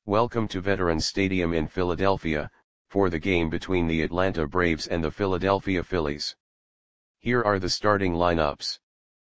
Welcome to Veterans Stadium in Philadelphia, for the game between the Atlanta Braves and the Philadelphia Phillies. Here are the starting lineups.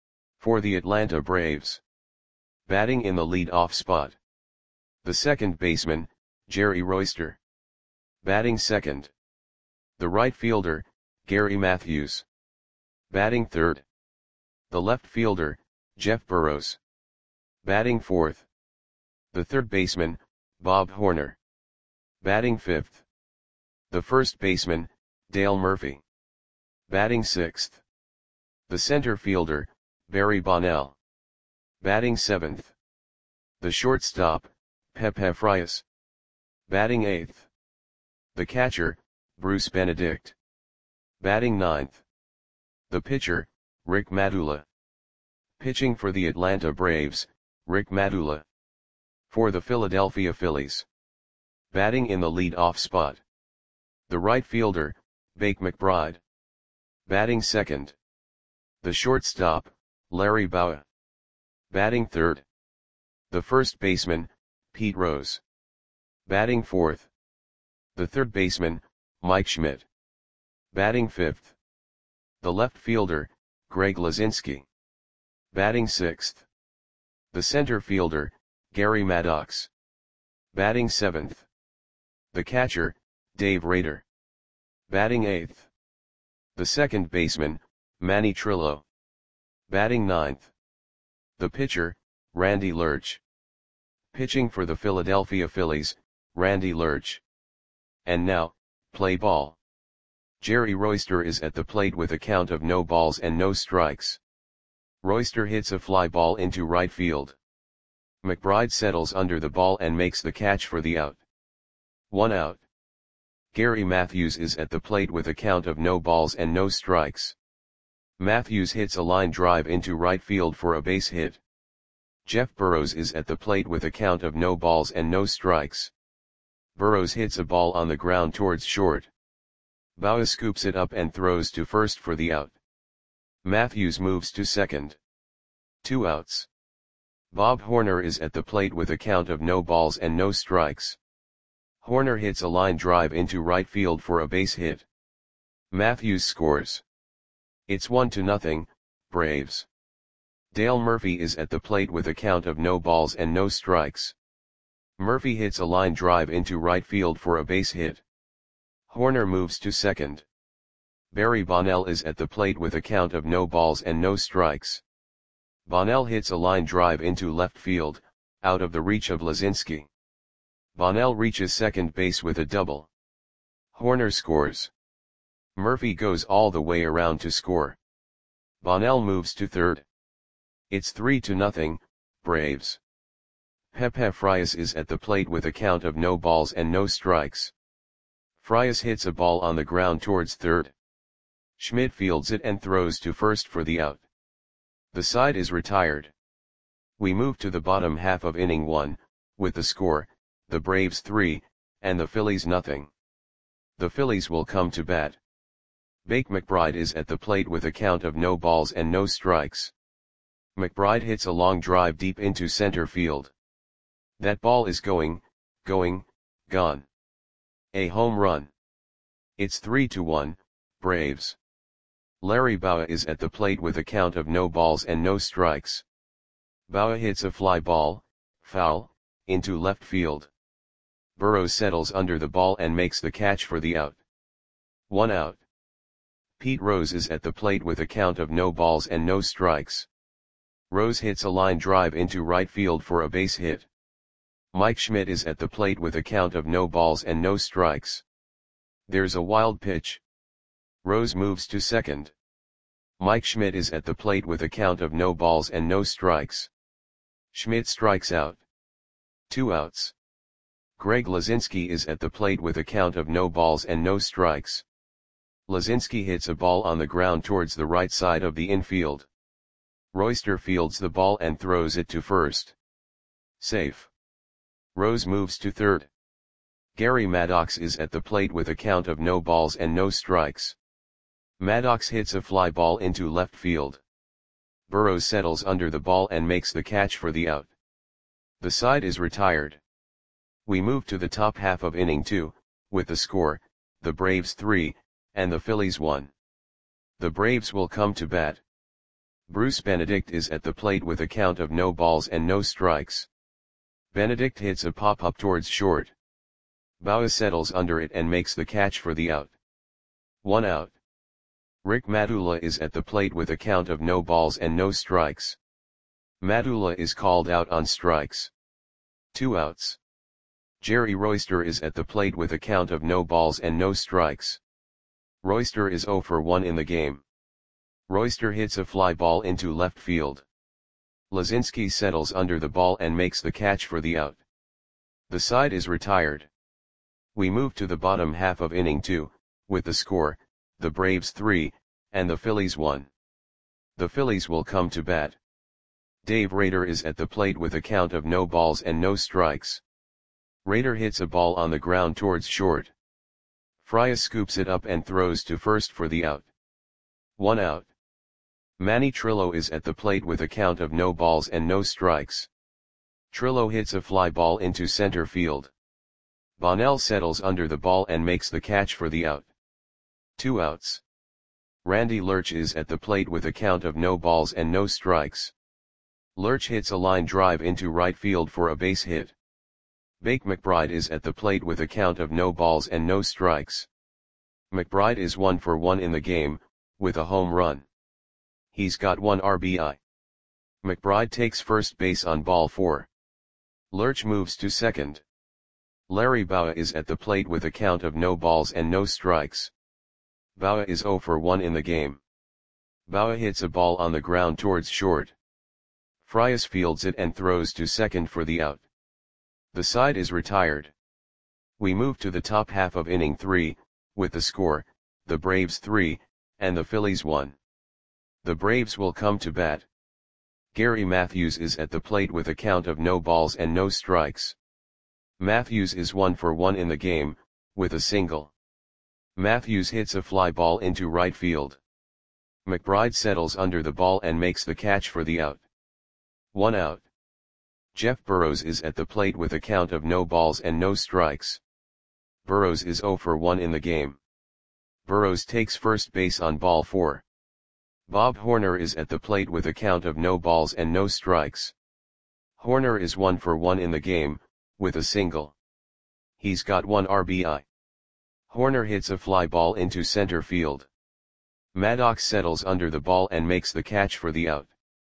For the Atlanta Braves. Batting in the lead-off spot. The second baseman, Jerry Royster. Batting second. The right fielder, Gary Matthews. Batting third. The left fielder, Jeff Burroughs. Batting fourth. The third baseman, Bob Horner. Batting fifth. The first baseman, Dale Murphy. Batting sixth. The center fielder, Barry Bonnell. Batting seventh. The shortstop, Pepe Frias. Batting eighth. The catcher, Bruce Benedict. Batting ninth. The pitcher, Rick Madula. Pitching for the Atlanta Braves, Rick Madula. For the Philadelphia Phillies. Batting in the lead-off spot. The right fielder, Bake McBride. Batting second. The shortstop, Larry Bowa. Batting third. The first baseman, Pete Rose. Batting fourth. The third baseman, Mike Schmidt. Batting fifth. The left fielder, Greg Luzinski. Batting sixth. The center fielder, Gary Maddox. Batting seventh. The catcher, Dave Rader. Batting eighth. The second baseman, Manny Trillo. Batting ninth. The pitcher, Randy Lurch. Pitching for the Philadelphia Phillies, Randy Lurch. And now, play ball. Jerry Royster is at the plate with a count of no balls and no strikes. Royster hits a fly ball into right field. McBride settles under the ball and makes the catch for the out. 1 out. Gary Matthews is at the plate with a count of no balls and no strikes. Matthews hits a line drive into right field for a base hit. Jeff Burroughs is at the plate with a count of no balls and no strikes. Burroughs hits a ball on the ground towards short. Bowa scoops it up and throws to first for the out. Matthews moves to second. 2 outs. Bob Horner is at the plate with a count of no balls and no strikes. Horner hits a line drive into right field for a base hit. Matthews scores. It's 1-0, Braves. Dale Murphy is at the plate with a count of no balls and no strikes. Murphy hits a line drive into right field for a base hit. Horner moves to second. Barry Bonnell is at the plate with a count of no balls and no strikes. Bonnell hits a line drive into left field, out of the reach of Luzinski. Bonnell reaches second base with a double. Horner scores. Murphy goes all the way around to score. Bonnell moves to third. It's 3-0, Braves. Pepe Frias is at the plate with a count of no balls and no strikes. Frias hits a ball on the ground towards third. Schmidt fields it and throws to first for the out. The side is retired. We move to the bottom half of inning 1, with the score, the Braves 3, and the Phillies 0. The Phillies will come to bat. Bake McBride is at the plate with a count of no balls and no strikes. McBride hits a long drive deep into center field. That ball is gone. A home run. It's 3-1, Braves. Larry Bowa is at the plate with a count of no balls and no strikes. Bowa hits a fly ball, foul, into left field. Burroughs settles under the ball and makes the catch for the out. 1 out. Pete Rose is at the plate with a count of no balls and no strikes. Rose hits a line drive into right field for a base hit. Mike Schmidt is at the plate with a count of no balls and no strikes. There's a wild pitch. Rose moves to second. Mike Schmidt is at the plate with a count of no balls and no strikes. Schmidt strikes out. 2 outs. Greg Luzinski is at the plate with a count of no balls and no strikes. Luzinski hits a ball on the ground towards the right side of the infield. Royster fields the ball and throws it to first. Safe. Rose moves to third. Gary Maddox is at the plate with a count of no balls and no strikes. Maddox hits a fly ball into left field. Burroughs settles under the ball and makes the catch for the out. The side is retired. We move to the top half of inning 2, with the score, the Braves 3, and the Phillies 1. The Braves will come to bat. Bruce Benedict is at the plate with a count of no balls and no strikes. Benedict hits a pop-up towards short. Bauer settles under it and makes the catch for the out. 1 out. Rick Madula is at the plate with a count of no balls and no strikes. Madula is called out on strikes. 2 outs. Jerry Royster is at the plate with a count of no balls and no strikes. Royster is 0 for 1 in the game. Royster hits a fly ball into left field. Lazinski settles under the ball and makes the catch for the out. The side is retired. We move to the bottom half of inning 2, with the score, the Braves 3, and the Phillies 1. The Phillies will come to bat. Dave Rader is at the plate with a count of no balls and no strikes. Rader hits a ball on the ground towards short. Frias scoops it up and throws to first for the out. 1 out. Manny Trillo is at the plate with a count of no balls and no strikes. Trillo hits a fly ball into center field. Bonnell settles under the ball and makes the catch for the out. 2 outs. Randy Lurch is at the plate with a count of no balls and no strikes. Lurch hits a line drive into right field for a base hit. Bake McBride is at the plate with a count of no balls and no strikes. McBride is 1 for 1 in the game, with a home run. He's got 1 RBI. McBride takes first base on ball 4. Lurch moves to second. Larry Bowa is at the plate with a count of no balls and no strikes. Bowa is 0 for 1 in the game. Bowa hits a ball on the ground towards short. Frias fields it and throws to second for the out. The side is retired. We move to the top half of inning 3, with the score, the Braves 3, and the Phillies 1. The Braves will come to bat. Gary Matthews is at the plate with a count of no balls and no strikes. Matthews is 1 for 1 in the game, with a single. Matthews hits a fly ball into right field. McBride settles under the ball and makes the catch for the out. 1 out. Jeff Burrows is at the plate with a count of no balls and no strikes. Burrows is 0 for 1 in the game. Burrows takes first base on ball 4. Bob Horner is at the plate with a count of no balls and no strikes. Horner is 1 for 1 in the game, with a single. He's got 1 RBI. Horner hits a fly ball into center field. Maddox settles under the ball and makes the catch for the out.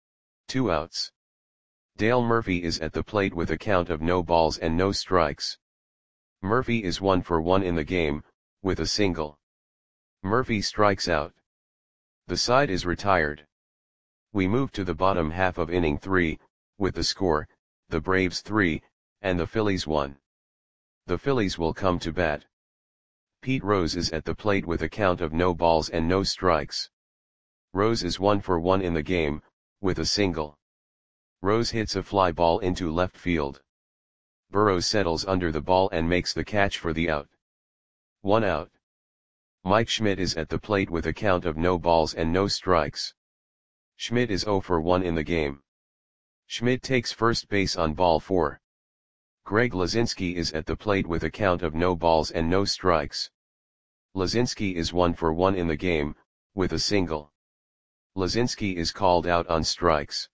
2 outs. Dale Murphy is at the plate with a count of no balls and no strikes. Murphy is 1 for 1 in the game, with a single. Murphy strikes out. The side is retired. We move to the bottom half of inning 3, with the score, the Braves 3, and the Phillies 1. The Phillies will come to bat. Pete Rose is at the plate with a count of no balls and no strikes. Rose is 1 for 1 in the game, with a single. Rose hits a fly ball into left field. Burrows settles under the ball and makes the catch for the out. 1 out. Mike Schmidt is at the plate with a count of no balls and no strikes. Schmidt is 0 for 1 in the game. Schmidt takes first base on ball 4. Greg Lazinski is at the plate with a count of no balls and no strikes. Lazinski is 1 for 1 in the game, with a single. Lazinski is called out on strikes.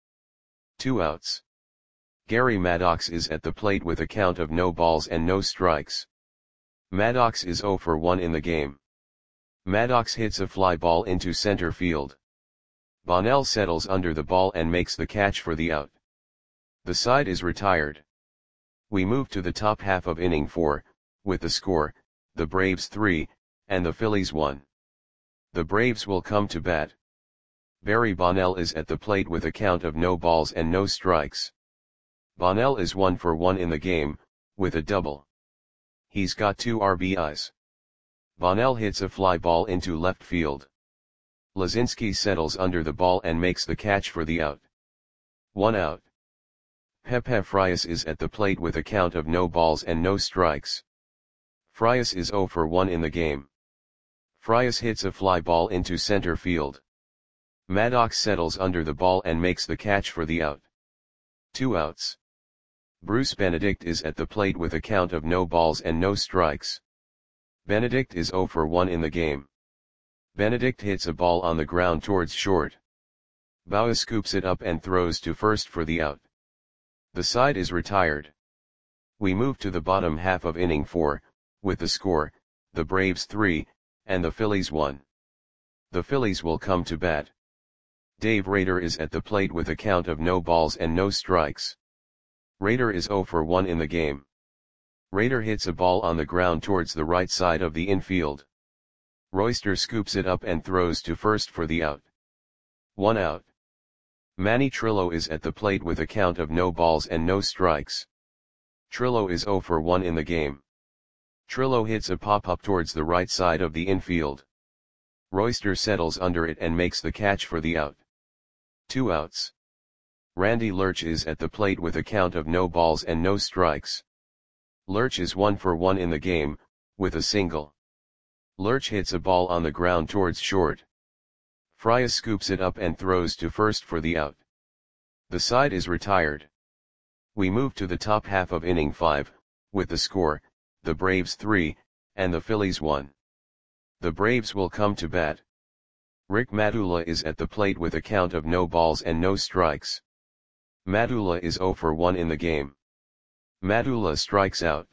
2 outs. Gary Maddox is at the plate with a count of no balls and no strikes. Maddox is 0 for 1 in the game. Maddox hits a fly ball into center field. Bonnell settles under the ball and makes the catch for the out. The side is retired. We move to the top half of inning 4, with the score, the Braves 3, and the Phillies 1. The Braves will come to bat. Barry Bonnell is at the plate with a count of no balls and no strikes. Bonnell is 1 for 1 in the game, with a double. He's got 2 RBIs. Bonnell hits a fly ball into left field. Lazinski settles under the ball and makes the catch for the out. 1 out. Pepe Frias is at the plate with a count of no balls and no strikes. Frias is 0 for 1 in the game. Frias hits a fly ball into center field. Maddox settles under the ball and makes the catch for the out. 2 outs. Bruce Benedict is at the plate with a count of no balls and no strikes. Benedict is 0 for 1 in the game. Benedict hits a ball on the ground towards short. Bauer scoops it up and throws to first for the out. The side is retired. We move to the bottom half of inning 4, with the score, the Braves 3, and the Phillies 1. The Phillies will come to bat. Dave Rader is at the plate with a count of no balls and no strikes. Rader is 0 for 1 in the game. Rader hits a ball on the ground towards the right side of the infield. Royster scoops it up and throws to first for the out. 1 out. Manny Trillo is at the plate with a count of no balls and no strikes. Trillo is 0 for 1 in the game. Trillo hits a pop-up towards the right side of the infield. Royster settles under it and makes the catch for the out. 2 outs. Randy Lurch is at the plate with a count of no balls and no strikes. Lurch is 1 for 1 in the game, with a single. Lurch hits a ball on the ground towards short. Frias scoops it up and throws to first for the out. The side is retired. We move to the top half of inning 5, with the score, the Braves 3, and the Phillies 1. The Braves will come to bat. Rick Madula is at the plate with a count of no balls and no strikes. Madula is 0 for 1 in the game. Madula strikes out.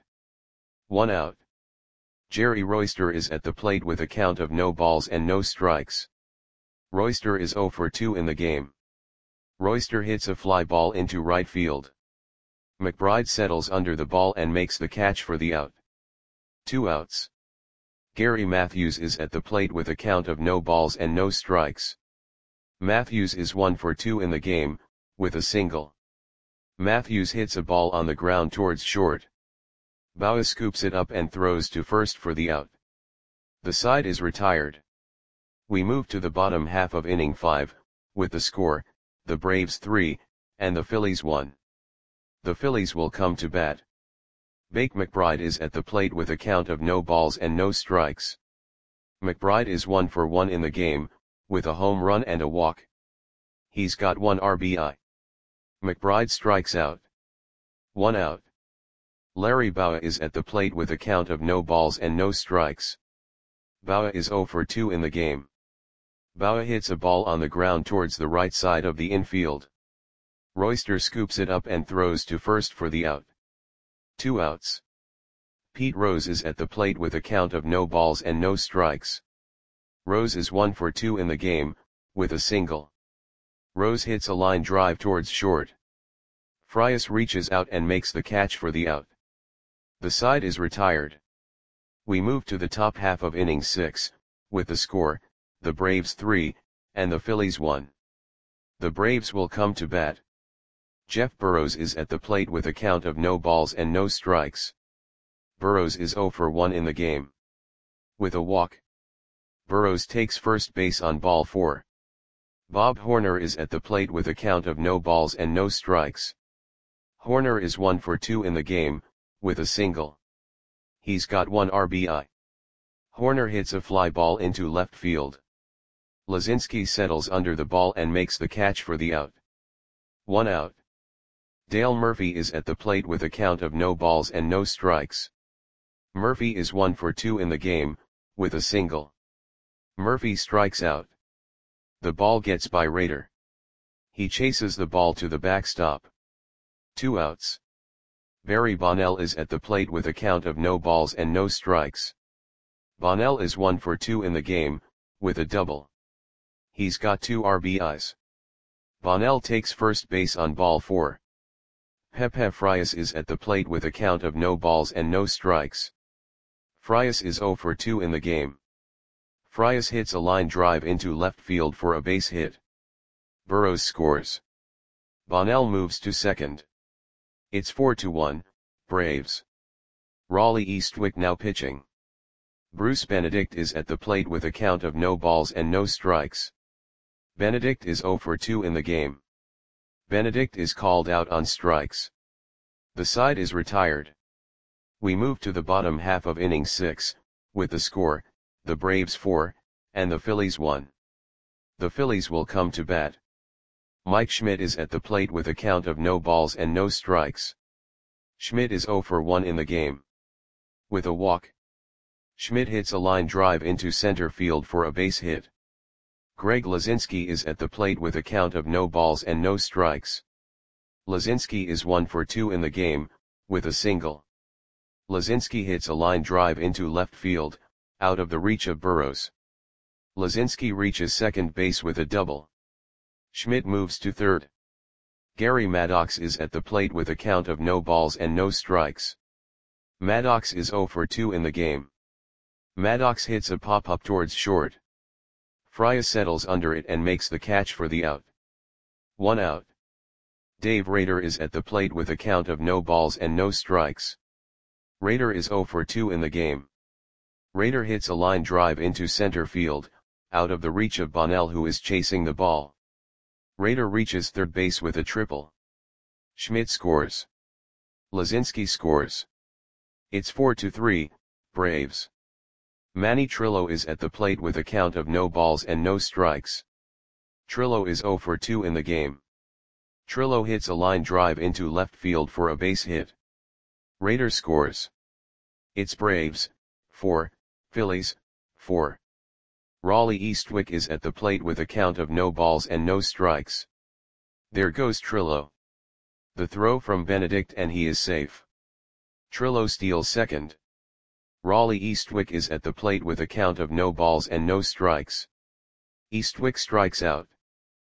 1 out. Jerry Royster is at the plate with a count of no balls and no strikes. Royster is 0 for 2 in the game. Royster hits a fly ball into right field. McBride settles under the ball and makes the catch for the out. 2 outs. Gary Matthews is at the plate with a count of no balls and no strikes. Matthews is 1 for 2 in the game, with a single. Matthews hits a ball on the ground towards short. Bauer scoops it up and throws to first for the out. The side is retired. We move to the bottom half of inning 5, with the score, the Braves 3, and the Phillies 1. The Phillies will come to bat. Bake McBride is at the plate with a count of no balls and no strikes. McBride is 1 for 1 in the game, with a home run and a walk. He's got 1 RBI. McBride strikes out. 1 out. Larry Bauer is at the plate with a count of no balls and no strikes. Bauer is 0 for 2 in the game. Bauer hits a ball on the ground towards the right side of the infield. Royster scoops it up and throws to first for the out. 2 outs. Pete Rose is at the plate with a count of no balls and no strikes. Rose is 1 for 2 in the game, with a single. Rose hits a line drive towards short. Frias reaches out and makes the catch for the out. The side is retired. We move to the top half of inning 6, with the score, the Braves 3, and the Phillies 1. The Braves will come to bat. Jeff Burrows is at the plate with a count of no balls and no strikes. Burrows is 0 for 1 in the game. With a walk. Burrows takes first base on ball 4. Bob Horner is at the plate with a count of no balls and no strikes. Horner is 1 for 2 in the game, with a single. He's got 1 RBI. Horner hits a fly ball into left field. Lazinski settles under the ball and makes the catch for the out. 1 out. Dale Murphy is at the plate with a count of no balls and no strikes. Murphy is 1 for 2 in the game, with a single. Murphy strikes out. The ball gets by Rader. He chases the ball to the backstop. 2 outs. Barry Bonnell is at the plate with a count of no balls and no strikes. Bonnell is 1 for 2 in the game, with a double. He's got 2 RBIs. Bonnell takes first base on ball 4. Pepe Frias is at the plate with a count of no balls and no strikes. Frias is 0 for 2 in the game. Frias hits a line drive into left field for a base hit. Burrows scores. Bonnell moves to second. It's 4-1, Braves. Raleigh Eastwick now pitching. Bruce Benedict is at the plate with a count of no balls and no strikes. Benedict is 0 for 2 in the game. Benedict is called out on strikes. The side is retired. We move to the bottom half of inning 6, with the score, the Braves 4, and the Phillies 1. The Phillies will come to bat. Mike Schmidt is at the plate with a count of no balls and no strikes. Schmidt is 0 for 1 in the game. With a walk, Schmidt hits a line drive into center field for a base hit. Greg Lazinski is at the plate with a count of no balls and no strikes. Lazinski is 1 for 2 in the game, with a single. Lazinski hits a line drive into left field, out of the reach of Burrows. Lazinski reaches second base with a double. Schmidt moves to third. Gary Maddox is at the plate with a count of no balls and no strikes. Maddox is 0 for 2 in the game. Maddox hits a pop-up towards short. Frias settles under it and makes the catch for the out. 1 out. Dave Rader is at the plate with a count of no balls and no strikes. Rader is 0 for 2 in the game. Rader hits a line drive into center field, out of the reach of Bonnell, who is chasing the ball. Rader reaches third base with a triple. Schmidt scores. Lazinski scores. It's 4-3, Braves. Manny Trillo is at the plate with a count of no balls and no strikes. Trillo is 0 for 2 in the game. Trillo hits a line drive into left field for a base hit. Rader scores. It's Braves, 4, Phillies, 4. Raleigh Eastwick is at the plate with a count of no balls and no strikes. There goes Trillo. The throw from Benedict and he is safe. Trillo steals second. Raleigh Eastwick is at the plate with a count of no balls and no strikes. Eastwick strikes out.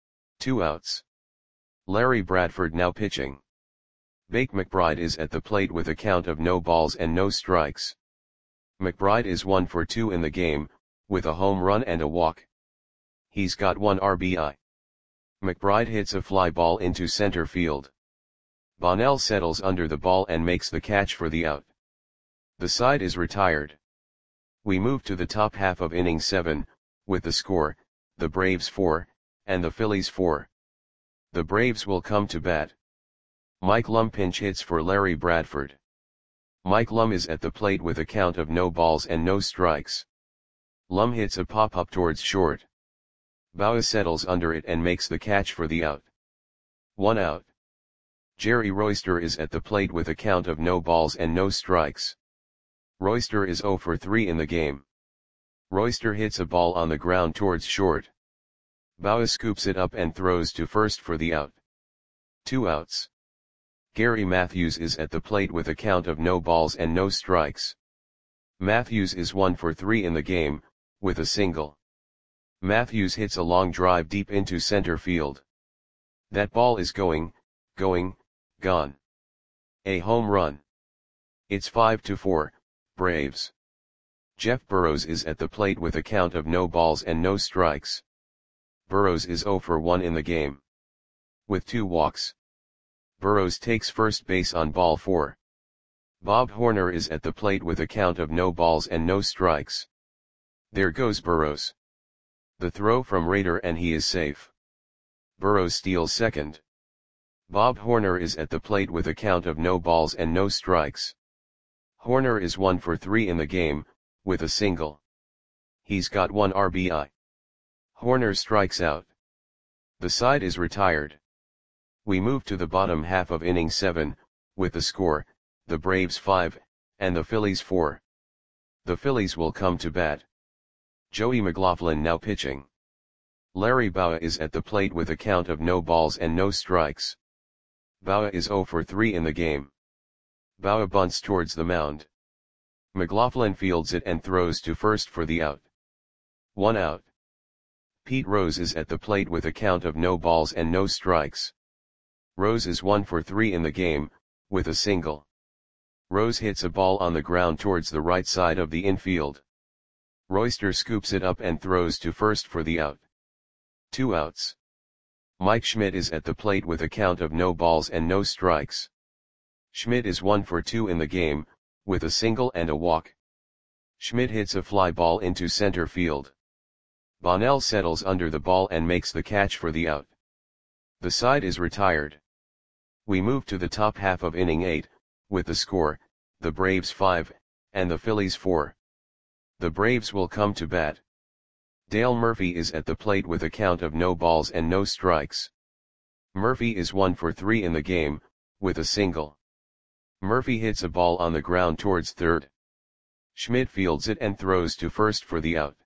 2 outs. Larry Bradford now pitching. Bake McBride is at the plate with a count of no balls and no strikes. McBride is 1 for 2 in the game, with a home run and a walk. He's got 1 RBI. McBride hits a fly ball into center field. Bonnell settles under the ball and makes the catch for the out. The side is retired. We move to the top half of inning 7, with the score, the Braves 4, and the Phillies 4. The Braves will come to bat. Mike Lum pinch hits for Larry Bradford. Mike Lum is at the plate with a count of no balls and no strikes. Lum hits a pop-up towards short. Baua settles under it and makes the catch for the out. 1 out. Jerry Royster is at the plate with a count of no balls and no strikes. Royster is 0 for 3 in the game. Royster hits a ball on the ground towards short. Baua scoops it up and throws to first for the out. 2 outs. Gary Matthews is at the plate with a count of no balls and no strikes. Matthews is 1 for 3 in the game, with a single. Matthews hits a long drive deep into center field. That ball is going, gone. A home run. It's 5-4, Braves. Jeff Burrows is at the plate with a count of no balls and no strikes. Burrows is 0 for 1 in the game. With 2 walks. Burrows takes first base on ball 4. Bob Horner is at the plate with a count of no balls and no strikes. There goes Burrows. The throw from Rader and he is safe. Burrows steals second. Bob Horner is at the plate with a count of no balls and no strikes. Horner is 1 for 3 in the game, with a single. He's got 1 RBI. Horner strikes out. The side is retired. We move to the bottom half of inning 7, with the score, the Braves 5, and the Phillies 4. The Phillies will come to bat. Joey McLaughlin now pitching. Larry Baua is at the plate with a count of no balls and no strikes. Baua is 0 for 3 in the game. Baua bunts towards the mound. McLaughlin fields it and throws to first for the out. 1 out. Pete Rose is at the plate with a count of no balls and no strikes. Rose is 1 for 3 in the game, with a single. Rose hits a ball on the ground towards the right side of the infield. Royster scoops it up and throws to first for the out. 2 outs. Mike Schmidt is at the plate with a count of no balls and no strikes. Schmidt is 1 for 2 in the game, with a single and a walk. Schmidt hits a fly ball into center field. Bonnell settles under the ball and makes the catch for the out. The side is retired. We move to the top half of inning 8, with the score, the Braves 5, and the Phillies 4. The Braves will come to bat. Dale Murphy is at the plate with a count of no balls and no strikes. Murphy is 1 for 3 in the game, with a single. Murphy hits a ball on the ground towards third. Schmidt fields it and throws to first for the out.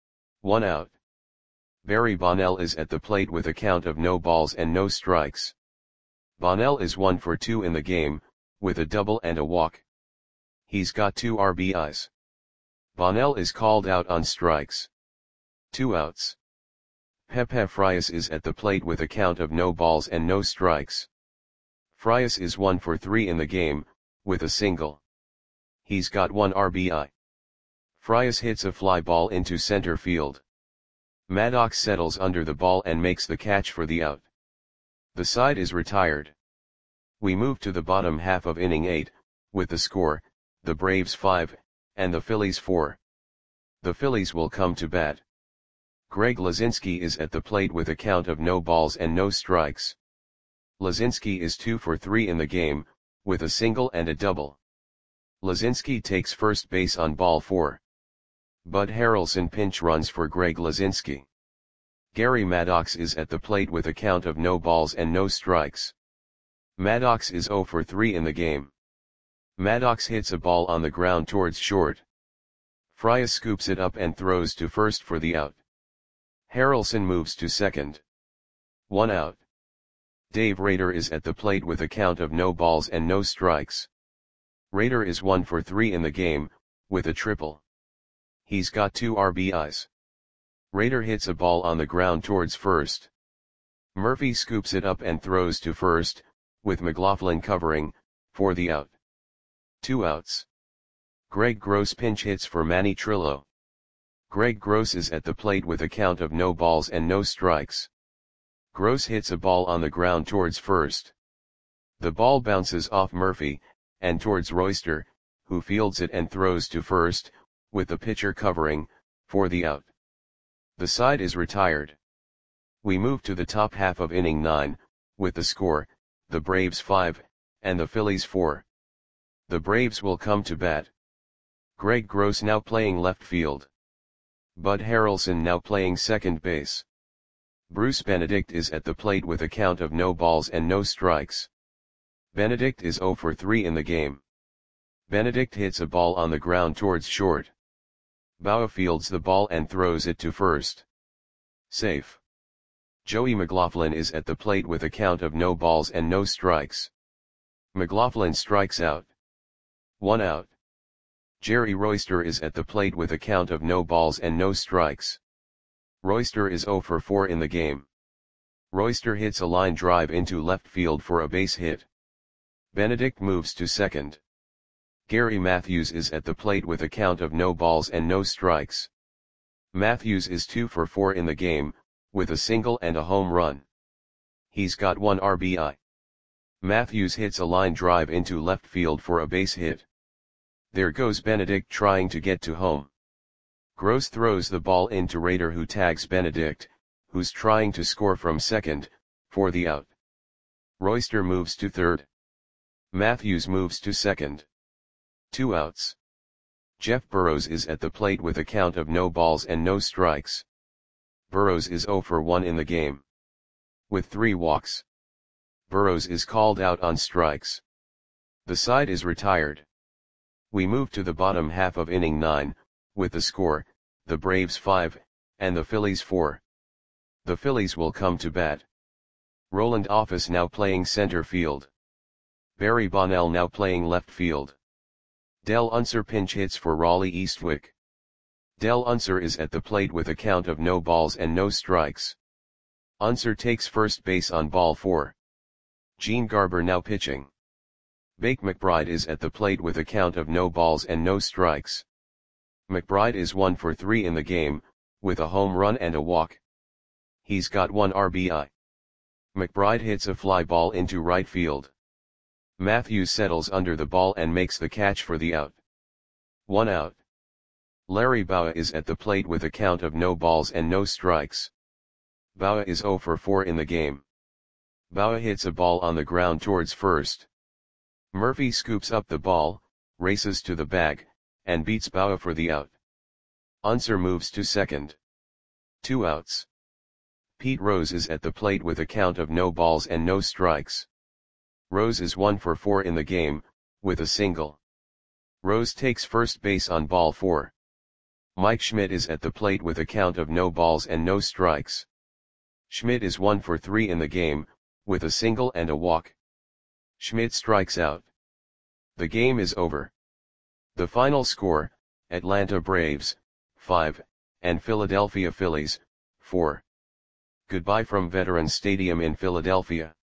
1 out. Barry Bonnell is at the plate with a count of no balls and no strikes. Bonnell is 1 for 2 in the game, with a double and a walk. He's got 2 RBIs. Bonnell is called out on strikes. 2 outs. Pepe Frias is at the plate with a count of no balls and no strikes. Frias is 1 for 3 in the game, with a single. He's got 1 RBI. Frias hits a fly ball into center field. Maddox settles under the ball and makes the catch for the out. The side is retired. We move to the bottom half of inning 8, with the score, the Braves 5, and the Phillies 4. The Phillies will come to bat. Greg Lazinski is at the plate with a count of no balls and no strikes. Lazinski is 2 for 3 in the game, with a single and a double. Lazinski takes first base on ball 4. Bud Harrelson pinch runs for Greg Lazinski. Gary Maddox is at the plate with a count of no balls and no strikes. Maddox is 0 for 3 in the game. Maddox hits a ball on the ground towards short. Frias scoops it up and throws to first for the out. Harrelson moves to second. 1 out. Dave Rader is at the plate with a count of no balls and no strikes. Rader is 1 for 3 in the game, with a triple. He's got 2 RBIs. Rader hits a ball on the ground towards first. Murphy scoops it up and throws to first, with McLaughlin covering, for the out. 2 outs. Greg Gross pinch hits for Manny Trillo. Greg Gross is at the plate with a count of no balls and no strikes. Gross hits a ball on the ground towards first. The ball bounces off Murphy, and towards Royster, who fields it and throws to first, with the pitcher covering, for the out. The side is retired. We move to the top half of inning 9, with the score, the Braves 5, and the Phillies 4. The Braves will come to bat. Greg Gross now playing left field. Bud Harrelson now playing second base. Bruce Benedict is at the plate with a count of no balls and no strikes. Benedict is 0 for 3 in the game. Benedict hits a ball on the ground towards short. Bauer fields the ball and throws it to first. Safe. Joey McLaughlin is at the plate with a count of no balls and no strikes. McLaughlin strikes out. 1 out. Jerry Royster is at the plate with a count of no balls and no strikes. Royster is 0 for 4 in the game. Royster hits a line drive into left field for a base hit. Benedict moves to second. Gary Matthews is at the plate with a count of no balls and no strikes. Matthews is 2 for 4 in the game, with a single and a home run. He's got 1 RBI. Matthews hits a line drive into left field for a base hit. There goes Benedict trying to get to home. Gross throws the ball into Rader, who tags Benedict, who's trying to score from second, for the out. Royster moves to third. Matthews moves to second. 2 outs. Jeff Burrows is at the plate with a count of no balls and no strikes. Burrows is 0 for 1 in the game. With 3 walks. Burrows is called out on strikes. The side is retired. We move to the bottom half of inning 9, with the score, the Braves 5, and the Phillies 4. The Phillies will come to bat. Roland Office now playing center field. Barry Bonnell now playing left field. Del Unser pinch hits for Raleigh Eastwick. Del Unser is at the plate with a count of no balls and no strikes. Unser takes first base on ball 4. Gene Garber now pitching. Bake McBride is at the plate with a count of no balls and no strikes. McBride is 1 for 3 in the game, with a home run and a walk. He's got 1 RBI. McBride hits a fly ball into right field. Matthews settles under the ball and makes the catch for the out. 1 out. Larry Bowa is at the plate with a count of no balls and no strikes. Bowa is 0 for 4 in the game. Bowa hits a ball on the ground towards first. Murphy scoops up the ball, races to the bag, and beats Bowa for the out. Unser moves to second. 2 outs. Pete Rose is at the plate with a count of no balls and no strikes. Rose is 1 for 4 in the game, with a single. Rose takes first base on ball 4. Mike Schmidt is at the plate with a count of no balls and no strikes. Schmidt is 1 for 3 in the game, with a single and a walk. Schmidt strikes out. The game is over. The final score, Atlanta Braves, 5, and Philadelphia Phillies, 4. Goodbye from Veterans Stadium in Philadelphia.